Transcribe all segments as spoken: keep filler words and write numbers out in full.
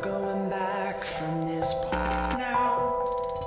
going back from this point now.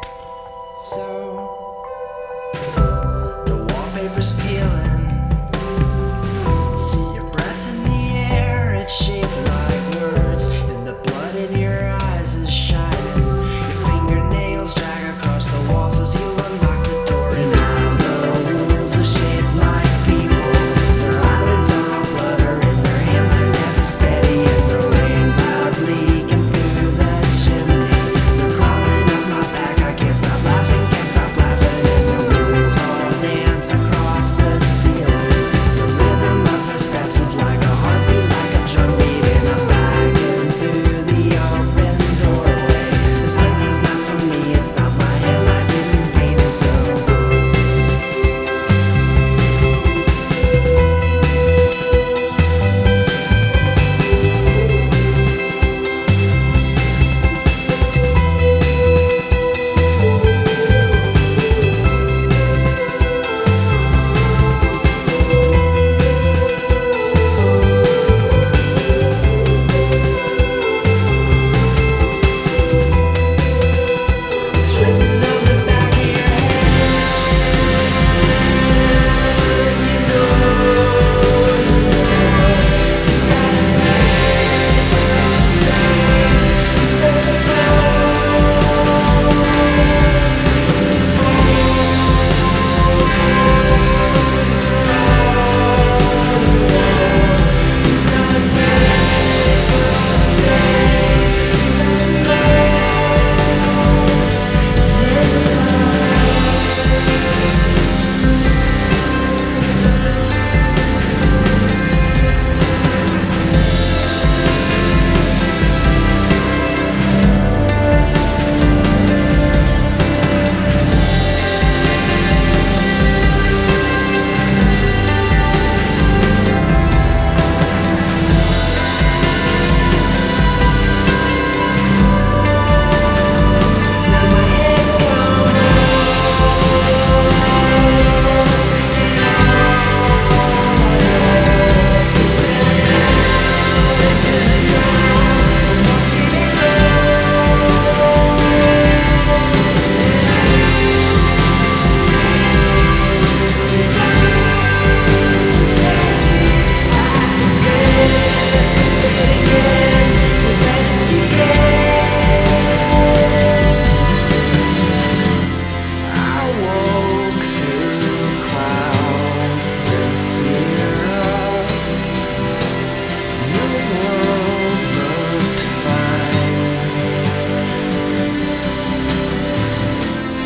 So the wallpaper's peeling. See your breath in the air, it's shaped like words, and the blood in your eyes is shining. Your fingernails drag across the walls as you unlock the door, and now the walls are shaped like people. Their eyelids are all fluttering, their hands are never steady, and the rain clouds leaking through the chimney. They're crawling up my back, I can't stop laughing, can't stop laughing, and the wolves all dance across the ceiling. The rhythm of their steps is like a heartbeat, like a drum beat, and I'm bagging through the open doorway. This place is not for me, it's not my hill, I didn't gain it, so it's written on the back of your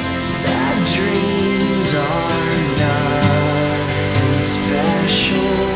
dreams are nothing special.